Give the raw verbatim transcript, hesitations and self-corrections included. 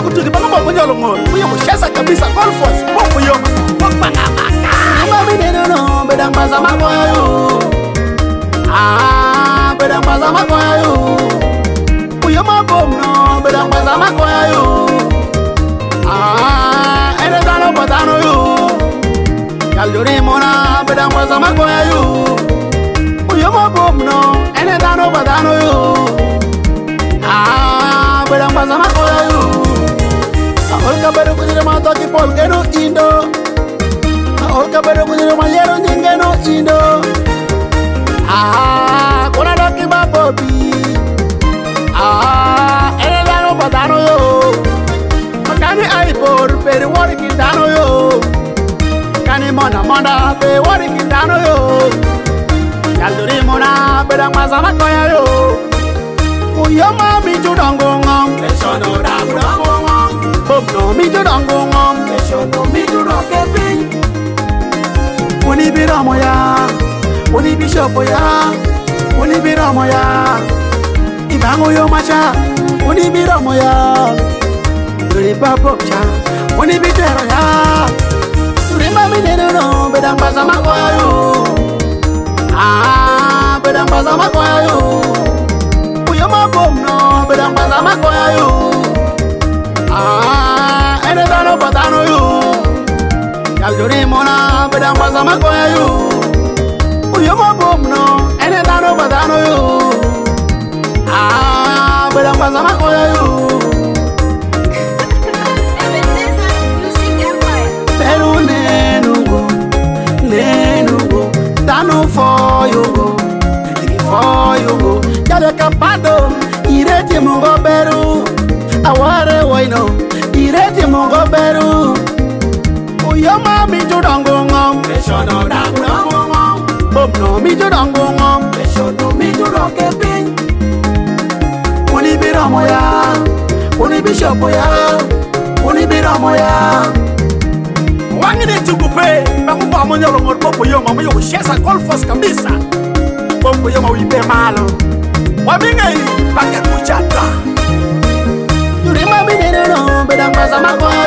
Mama kutuki mama mama nyalo ngor. Kuyo kushesa kabisa golf force. Popo yoma. Popanga maka. Mama neno no bedang baza makoyo. Ah bedang baza makoyo. Kuyo mabom no bedang baza makoyo. Ah ene dano patano yo. Yalduri mona bedang baza makoyo. Kuyo mabom no ene dano patano yo. Ah bedang baza makoyo. Olka beru kujire ma toki polkeno indo. Olka beru kujire ma yero nyingeno indo. Ah, kona doki ma bobi. Ah, ene dano patano yo. Makani ai por peri wori kitano yo. Kani mona mona pe wori kitano yo. Yalduri mona bedang masama koya yo. Uyoma mi chudongo ngom. Lesono da chudongo ngom. Bob no mi chudongo ngom. Lesono mi chudoke pin. Uni biramo ya. Uni bishopo ya. Uni biramo ya. Ibango yo macha. Uni biramo ya. Uni papo cha. Uni bitero ya. Surima mi neno no. Bedang basa makoyo. Ah, bedang basa makoyo. Uyoma bom no. Bedang basa makoyo. Ah, ene dano patano yo. Yalduri mona bedang basa makoyo. Uyoma bom no. Ene dano patano yo. Ah, bedang basa makoyo. Pero nenugo, nenugo, dano for you go, for you go. Yale kapado, ireti mungo beru. Aware waino, ireti mungo beru. Uyoma mi chudongo ngom. Lesono da chudongo ngom. Bob no mi chudongo ngom. Lesono mi chudoke pin. Uni biramo ya. Uni bishopo ya. Uni biramo ya. Wangi de tukupe. Bangu pa mo nyalo ngor popo yoma. Mo yo shesa golf force kabisa. Popo yoma uipe malo. Wabingai paket kuchata. Yuri mami neno no bedang basa makoyo.